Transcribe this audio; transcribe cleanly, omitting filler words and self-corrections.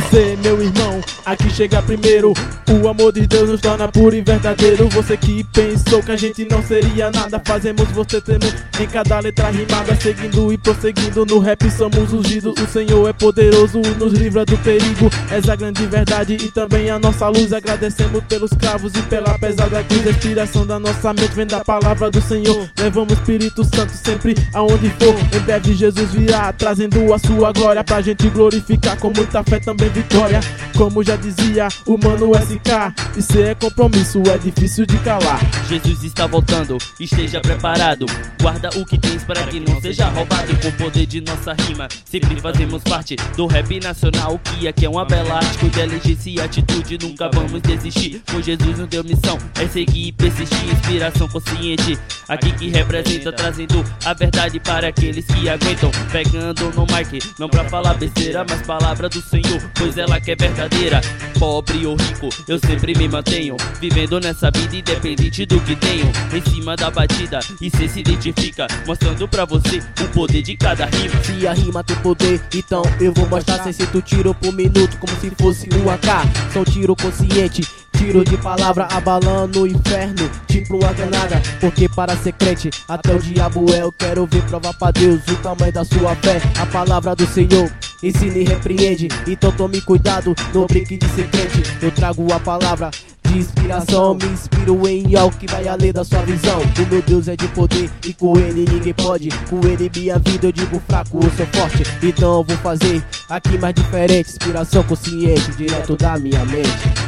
você, meu irmão, aqui chega primeiro. O amor de Deus nos torna puro e verdadeiro. Você que pensou que a gente não seria nada, fazemos você temer em cada letra rimada. Seguindo e prosseguindo no rap somos ungidos. O Senhor é poderoso, nos livra do perigo. És a grande verdade e também a nossa luz. Agradecemos pelos cravos e pela pesada cruz. A inspiração da nossa mente vem da palavra do Senhor. Levamos o Espírito Santo sempre aonde for. Em breve Jesus virá, trazendo a sua glória pra gente glorificar, com muita fé também vitória. Como já dizia o mano SK, isso é compromisso, é difícil de calar. Jesus está voltando, esteja preparado. Guarda o que tens para que não seja roubado. Com o poder de nossa rima, sempre fazemos parte do rap nacional, que aqui é uma bela arte. Com inteligência e atitude nunca vamos desistir. Com Jesus nos deu missão, é seguir e persistir. Inspiração consciente, aqui que representa, trazendo a verdade para aqueles que aguentam. Pegando no mic, não pra falar besteira, mas palavra do Senhor, pois ela que é verdadeira. Pobre ou rico, eu sempre me mantenho, vivendo nessa vida independente do que tenho. Em cima da batida, e cê se identifica, mostrando pra você o poder de cada rima. Se a rima tem poder, então eu vou mostrar. 600 tiros por minuto, como se fosse um AK. São tiro consciente, tiro de palavra abalando o inferno, tipo uma granada. Porque para ser crente, até o diabo é. Eu quero ver provar pra Deus o tamanho da sua fé. A palavra do Senhor ensina e repreende, então tome cuidado, não brinque de ser crente. Eu trago a palavra de inspiração, me inspiro em algo que vai além da sua visão. O meu Deus é de poder e com ele ninguém pode. Com ele minha vida eu digo fraco, eu sou forte. Então eu vou fazer aqui mais diferente, inspiração consciente, direto da minha mente.